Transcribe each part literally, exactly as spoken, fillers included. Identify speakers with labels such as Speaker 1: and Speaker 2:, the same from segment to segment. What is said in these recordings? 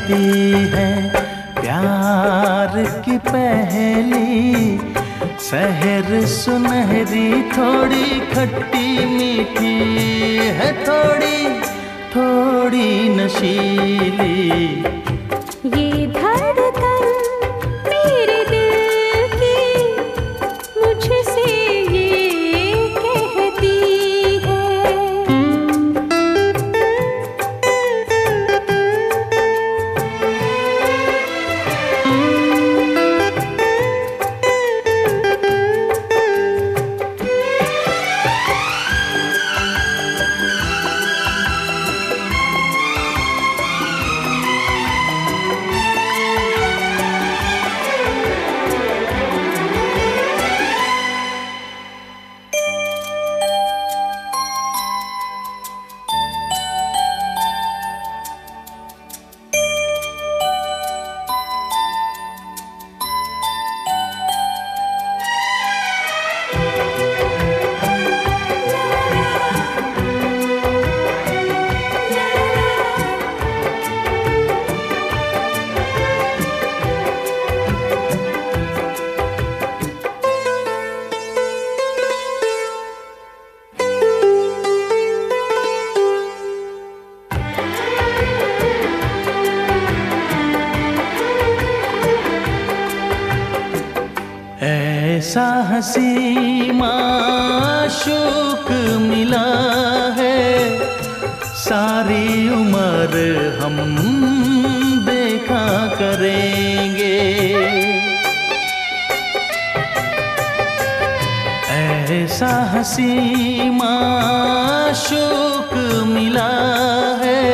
Speaker 1: कहती है। प्यार की पहली सहर सुनहरी, थोड़ी खट्टी मीठी है, थोड़ी थोड़ी नशीली।
Speaker 2: ये धड़कन मेरे दिल की मुझसे ये कहती है।
Speaker 1: ऐसा हंसी माशूक मिला है, सारी उम्र हम देखा करेंगे। ऐसा हंसी माशूक मिला है,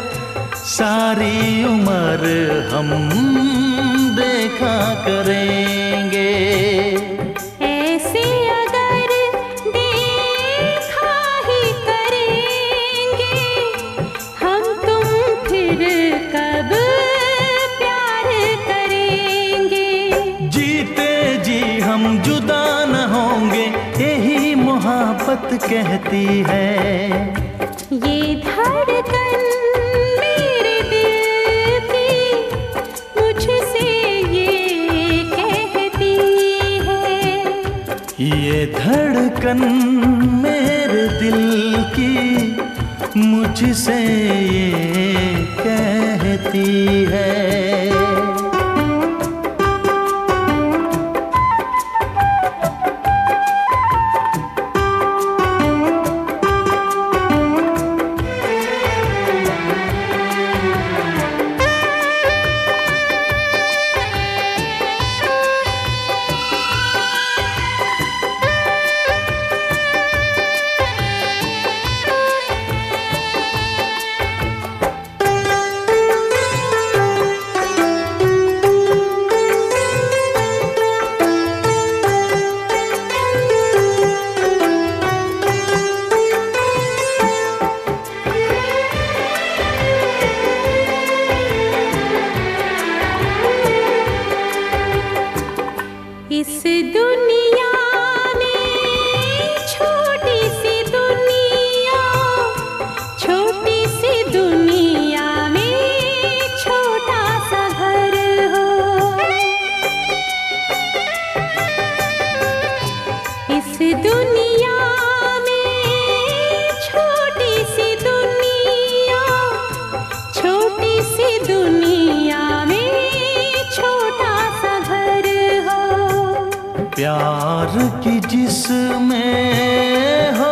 Speaker 1: सारी उम्र हम देखा करेंगे।
Speaker 2: ऐसे अगर देखा ही करेंगे, हम तुम फिर कब प्यार करेंगे।
Speaker 1: जीते जी हम जुदा न होंगे, यही मोहब्बत कहती है।
Speaker 2: ये धड़कन मेरे दिल की मुझसे ये कहती है।
Speaker 1: ये धड़कन मेरे दिल की मुझसे ये कहती है।
Speaker 2: इस दुनिया में छोटी सी दुनिया, छोटी सी दुनिया में छोटा सा घर हो। इस दुनिया में छोटी सी दुनिया, छोटी सी दुनिया में छोटा सा घर हो।
Speaker 1: प्यार की जिसमें हो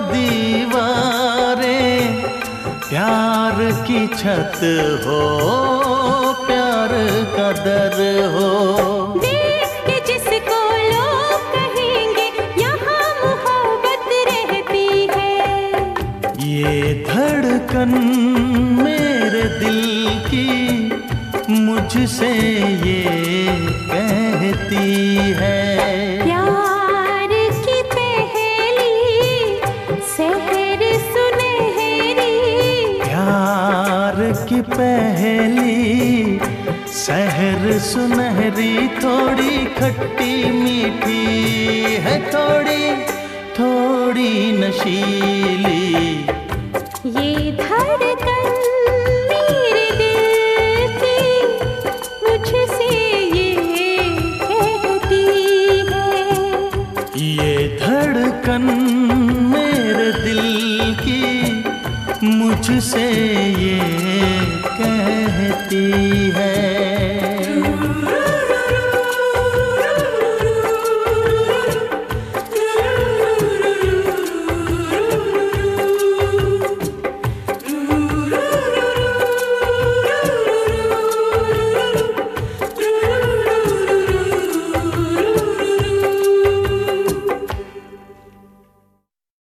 Speaker 1: दीवारें, प्यार की छत हो, प्यार का दर हो।
Speaker 2: देख के जिसको लोग कहेंगे यहाँ मोहब्बत रहती है।
Speaker 1: ये धड़कन मेरे दिल की मुझसे ये कहती है।
Speaker 2: प्यार की पहली सहर सुनहरी,
Speaker 1: प्यार की पहली सहर सुनहरी, थोड़ी खट्टी मीठी है, थोड़ी थोड़ी नशीली।
Speaker 2: ये धड़कन मेरे दिल की
Speaker 1: धड़कन मेरे दिल की मुझसे ये कहती।